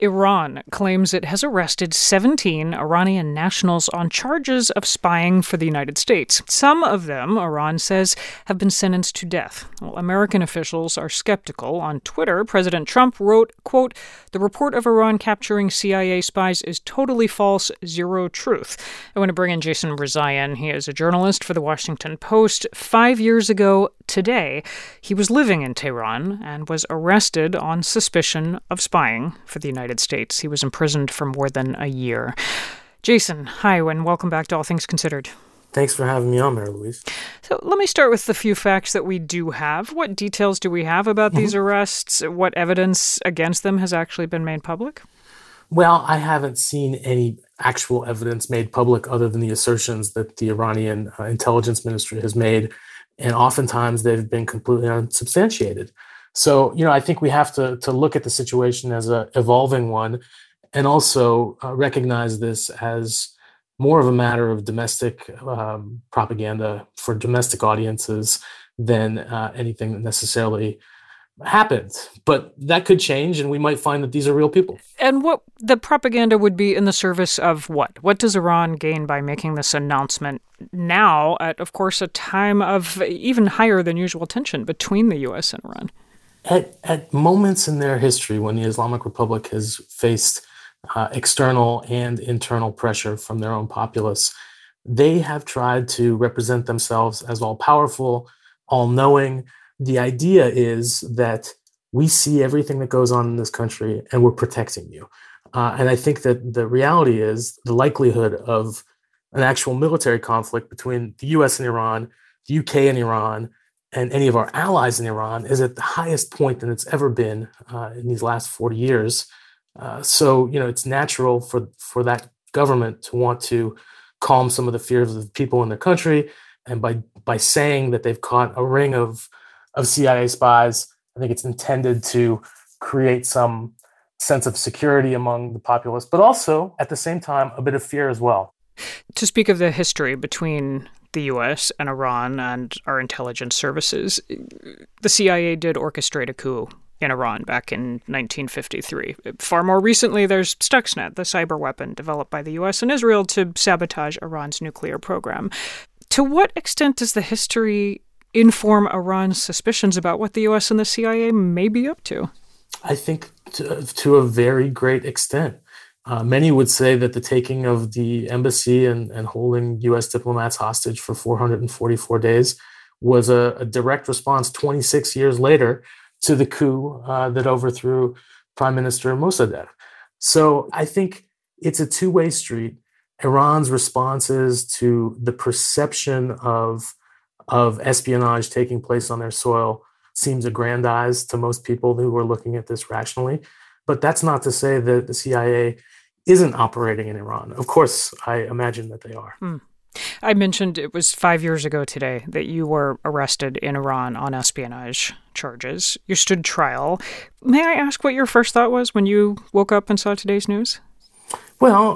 Iran claims it has arrested 17 Iranian nationals on charges of spying for the United States. Some of them, Iran says, have been sentenced to death. Well, American officials are skeptical. On Twitter, President Trump wrote, quote, "The report of Iran capturing CIA spies is totally false, zero truth." I want to bring in Jason Rezaian. He is a journalist for The Washington Post. 5 years ago today, he was living in Tehran and was arrested on suspicion of spying for the United States. He was imprisoned for more than a year. Jason, hi, and welcome back to All Things Considered. Thanks for having me on, Mary Louise. So let me start with the few facts that we do have. What details do we have about these arrests? What evidence against them has actually been made public? Well, I haven't seen any actual evidence made public other than the assertions that the Iranian intelligence ministry has made, and oftentimes they've been completely unsubstantiated. So, I think we have to look at the situation as an evolving one and also recognize this as more of a matter of domestic propaganda for domestic audiences than anything that necessarily happened. But that could change, and we might find that these are real people. And what the propaganda would be in the service of what? What does Iran gain by making this announcement now at, of course, a time of even higher than usual tension between the U.S. and Iran? At moments in their history when the Islamic Republic has faced external and internal pressure from their own populace, they have tried to represent themselves as all-powerful, all-knowing. The idea is that we see everything that goes on in this country and we're protecting you. And I think that the reality is the likelihood of an actual military conflict between the U.S. and Iran, the UK and Iran, and any of our allies in Iran is at the highest point than it's ever been in these last 40 years. So, it's natural for that government to want to calm some of the fears of the people in their country. And by saying that they've caught a ring of CIA spies, I think it's intended to create some sense of security among the populace, but also, at the same time, a bit of fear as well. To speak of the history between the U.S. and Iran and our intelligence services, the CIA did orchestrate a coup in Iran back in 1953. Far more recently, there's Stuxnet, the cyber weapon developed by the U.S. and Israel to sabotage Iran's nuclear program. To what extent does the history inform Iran's suspicions about what the U.S. and the CIA may be up to? I think to a very great extent. Many would say that the taking of the embassy and holding U.S. diplomats hostage for 444 days was a direct response 26 years later to the coup that overthrew Prime Minister Mossadegh. So I think it's a two-way street. Iran's responses to the perception of espionage taking place on their soil seems aggrandized to most people who are looking at this rationally. But that's not to say that the CIA isn't operating in Iran. Of course, I imagine that they are. I mentioned it was 5 years ago today that you were arrested in Iran on espionage charges. You stood trial. May I ask what your first thought was when you woke up and saw today's news? Well,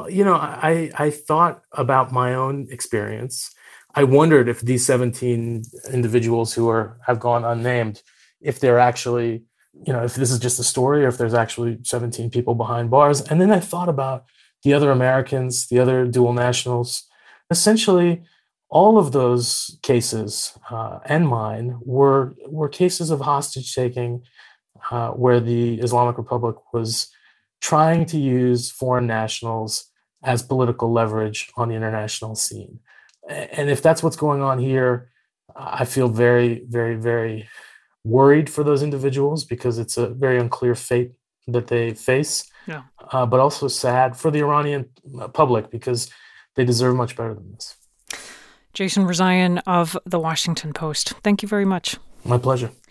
I thought about my own experience. I wondered if these 17 individuals who have gone unnamed, if they're actually, if this is just a story or if there's actually 17 people behind bars. And then I thought about the other Americans, the other dual nationals. Essentially, all of those cases and mine were cases of hostage taking where the Islamic Republic was trying to use foreign nationals as political leverage on the international scene. And if that's what's going on here, I feel very, very, very worried for those individuals because it's a very unclear fate that they face, but also sad for the Iranian public because they deserve much better than this. Jason Rezaian of The Washington Post, thank you very much. My pleasure.